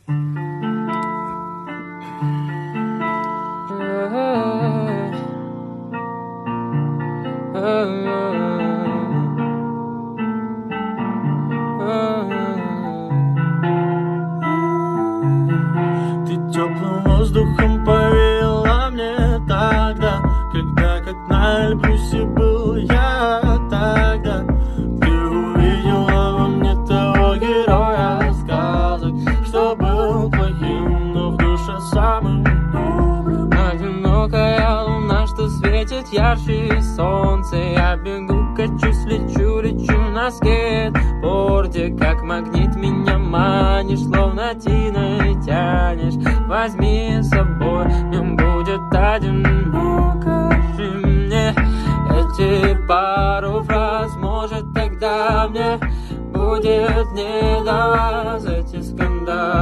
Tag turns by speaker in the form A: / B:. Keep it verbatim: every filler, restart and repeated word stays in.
A: Ты теплым воздухом повеяла мне тогда, когда как на Эльбрусе был я тогда. Ты увидела во мне того героя сказок, что был плохим, но в душе самым добрым. Одинокая луна, что светит ярче солнца. Я бегу, качусь, лечу, лечу на скейтборде. Как магнит меня манишь, словно тиной тянешь. Возьми с собой, мне будет одиноко. Скажи мне эти пару фраз, может тогда мне будет не до вас эти скандалы.